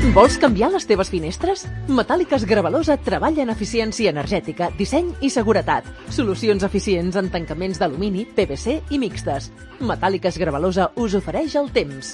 Vols canviar les teves finestres? Metàl·liques Gravalosa treballa en eficiència energètica, disseny i seguretat. Solucions eficients en tancaments d'alumini, PVC i mixtes. Metàl·liques Gravalosa us ofereix el temps.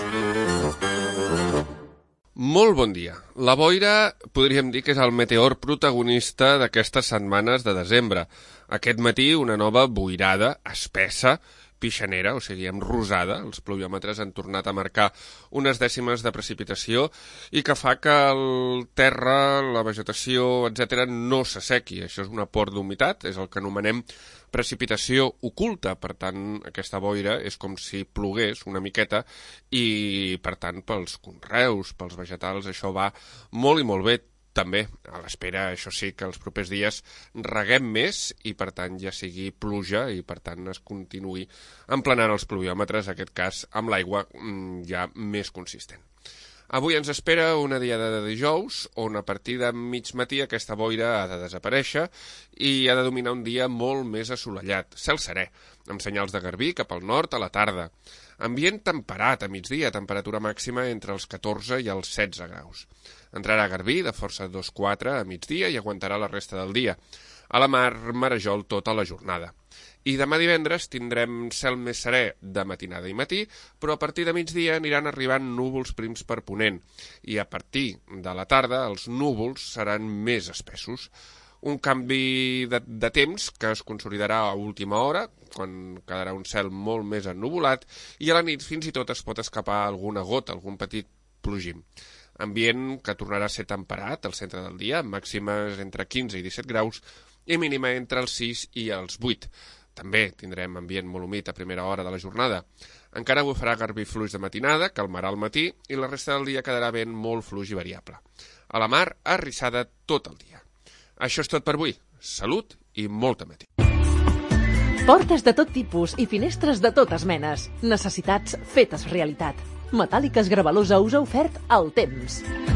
Molt bon dia. La boira podríem dir que és el meteor protagonista d'aquestes setmanes de desembre. Aquest matí una nova boirada espessa, pixanera, o sigui, amb rosada. Els pluviòmetres han tornat a marcar unes dècimes de precipitació i que fa que el terra, la vegetació, etc., no s'assequi. Això és un aport d'humitat, és el que anomenem precipitació oculta. Per tant, aquesta boira és com si plogués una miqueta i, per tant, pels conreus, pels vegetals, això va molt i molt bé. També, a l'espera, això sí, que els propers dies reguem més i, per tant, ja sigui pluja i, per tant, es continuï emplenant els pluviòmetres, en aquest cas, amb l'aigua ja més consistent. Avui ens espera una diada de dijous, on a partir de mig matí aquesta boira ha de desaparèixer i ha de dominar un dia molt més assolellat, cel serè, amb senyals de garbí cap al nord a la tarda. Ambient temperat a migdia, temperatura màxima entre els 14 i els 16 graus. Entrarà garbí de força 2-4 a migdia i aguantarà la resta del dia. A la mar, marejol tota la jornada. I demà divendres tindrem cel més serè de matinada i matí, però a partir de migdia aniran arribant núvols prims per ponent. I a partir de la tarda els núvols seran més espessos. Un canvi de temps que es consolidarà a última hora, quan quedarà un cel molt més ennuvolat, i a la nit fins i tot es pot escapar alguna gota, algun petit plogim. Ambient que tornarà a ser temperat al centre del dia, amb màximes entre 15 i 17 graus i mínima entre els 6 i els 8. També tindrem ambient molt humit a primera hora de la jornada. Encara bufarà garbí fluix de matinada, calmarà al matí i la resta del dia quedarà vent molt fluix i variable. A la mar, arrissada tot el dia. Això és tot per avui. Salut i molta matí. Portes de tot tipus i finestres de totes menes. Necessitats fetes realitat. Metàl·liques Gravalosa us ha ofert el temps.